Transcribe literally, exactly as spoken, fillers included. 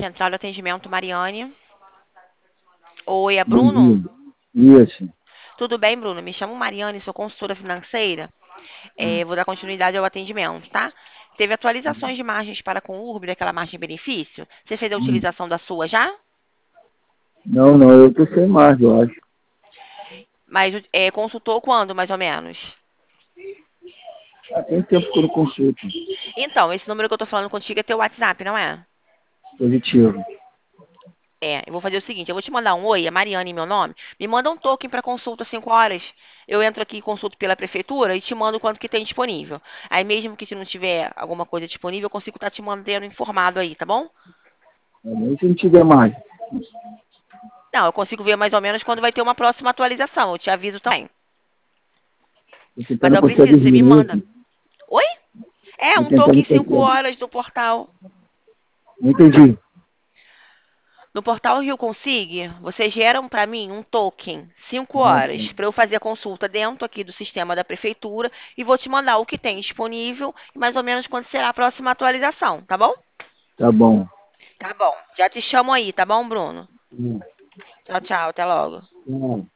Central de Atendimento Mariane. Oi, é Bom Bruno? dia. Isso. Tudo bem, Bruno? Me chamo Mariane, sou consultora financeira. É, vou dar continuidade ao atendimento, tá? Teve atualizações de margens para com o Urb, daquela margem de benefício? Você fez a Hum. utilização da sua já? Não, não, eu tô sem mais, eu acho. Mas é, consultou quando, mais ou menos? Há tem tempo que eu não consulto. Então, esse número que eu tô falando contigo é teu WhatsApp, não é? Positivo. É, eu vou fazer o seguinte, eu vou te mandar um oi, é Mariane meu nome, me manda um token para consulta cinco horas. Eu entro aqui e consulto pela prefeitura e te mando quanto que tem disponível. Aí mesmo que se não tiver alguma coisa disponível, eu consigo estar te mantendo informado aí, tá bom? Tá bom? Se não tiver mais. Não, eu consigo ver mais ou menos quando vai ter uma próxima atualização, eu te aviso também. Tô Mas tentando eu contar preciso, dez você me manda. minutos. Oi? É, Tô um tentando token cinco contar. horas do portal. Não entendi. No portal Rio Consig, vocês geram para mim um token, cinco Ah, horas, tá. para eu fazer a consulta dentro aqui do sistema da prefeitura e vou te mandar o que tem disponível e mais ou menos quando será a próxima atualização, tá bom? Tá bom. Tá bom. Já te chamo aí, tá bom, Bruno? Hum. Tchau, tchau. Até logo. Hum.